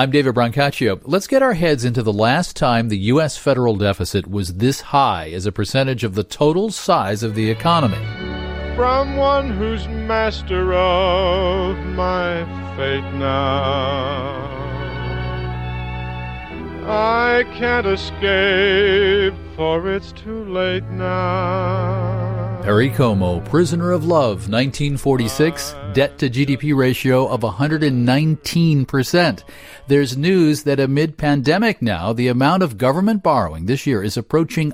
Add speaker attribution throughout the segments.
Speaker 1: I'm David Brancaccio. Let's get our heads into the last time the U.S. federal deficit was this high as a percentage of the total size of the economy.
Speaker 2: From one who's master of my fate now, I can't escape, for it's too late now.
Speaker 1: Perry Como, Prisoner of Love, 1946, debt to GDP ratio of 119%. There's news that amid pandemic now, the amount of government borrowing this year is approaching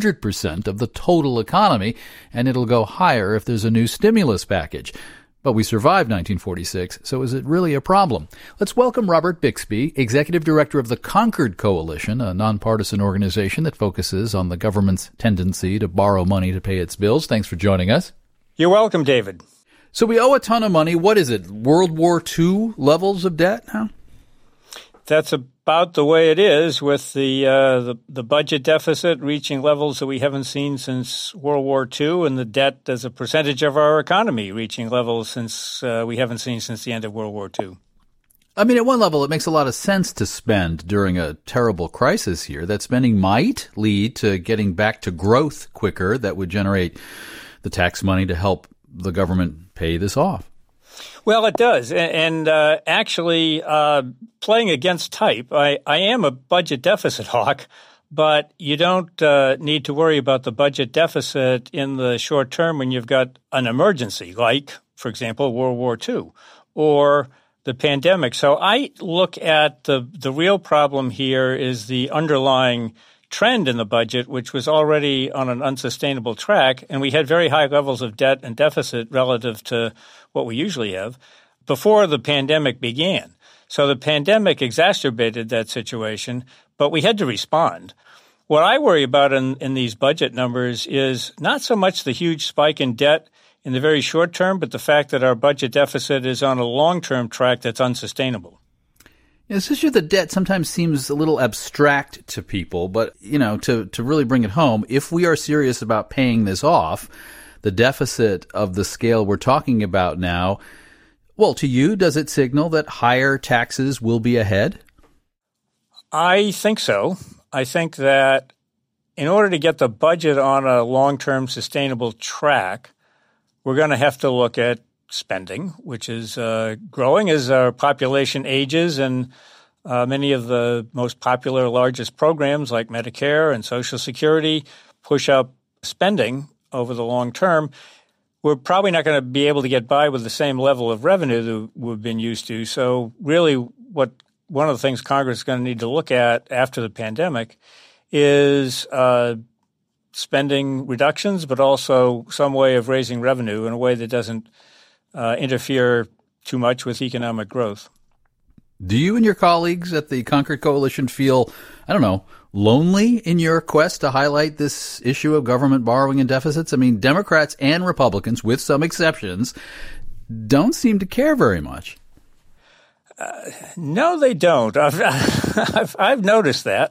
Speaker 1: 100% of the total economy, and it'll go higher if there's a new stimulus package. But we survived 1946, so is it really a problem? Let's welcome Robert Bixby, Executive Director of the Concord Coalition, a nonpartisan organization that focuses on the government's tendency to borrow money to pay its bills. Thanks for joining us.
Speaker 3: You're welcome, David.
Speaker 1: So we owe a ton of money. What is it, World War II levels of debt now?
Speaker 3: That's about the way it is, with the budget deficit reaching levels that we haven't seen since World War II, and the debt as a percentage of our economy reaching levels since we haven't seen since the end of World War II.
Speaker 1: I mean, at one level, it makes a lot of sense to spend during a terrible crisis here. That spending might lead to getting back to growth quicker that would generate the tax money to help the government pay this off.
Speaker 3: Well, it does. And actually, playing against type, I am a budget deficit hawk, but you don't need to worry about the budget deficit in the short term when you've got an emergency, like, for example, World War II or the pandemic. So I look at the real problem here is the underlying trend in the budget, which was already on an unsustainable track, and we had very high levels of debt and deficit relative to what we usually have before the pandemic began. So the pandemic exacerbated that situation, but we had to respond. What I worry about in these budget numbers is not so much the huge spike in debt in the very short term, but the fact that our budget deficit is on a long-term track that's unsustainable.
Speaker 1: This issue of the debt sometimes seems a little abstract to people, but, to really bring it home, if we are serious about paying this off, the deficit of the scale we're talking about now, well, to you, does it signal that higher taxes will be ahead?
Speaker 3: I think so. I think that in order to get the budget on a long-term sustainable track, we're going to have to look at spending, which is growing as our population ages, and many of the most popular, largest programs like Medicare and Social Security push up spending over the long term. We're probably not going to be able to get by with the same level of revenue that we've been used to. So really one of the things Congress is going to need to look at after the pandemic is spending reductions, but also some way of raising revenue in a way that doesn't interfere too much with economic growth.
Speaker 1: Do you and your colleagues at the Concord Coalition feel, lonely in your quest to highlight this issue of government borrowing and deficits? I mean, Democrats and Republicans, with some exceptions, don't seem to care very much.
Speaker 3: No, they don't. I've noticed that.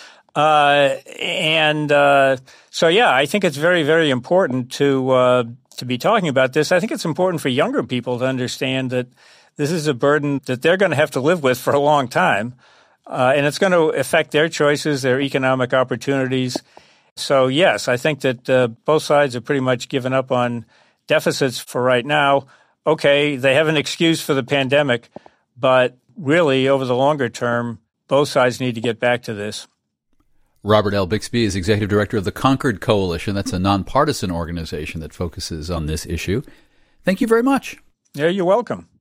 Speaker 3: So, I think it's very, very important to be talking about this. I think it's important for younger people to understand that this is a burden that they're going to have to live with for a long time, and it's going to affect their choices, their economic opportunities. So, yes, I think that both sides have pretty much given up on deficits for right now. Okay, they have an excuse for the pandemic, but really, over the longer term, both sides need to get back to this.
Speaker 1: Robert L. Bixby is Executive Director of the Concord Coalition. That's a nonpartisan organization that focuses on this issue. Thank you very much.
Speaker 3: Yeah, you're welcome.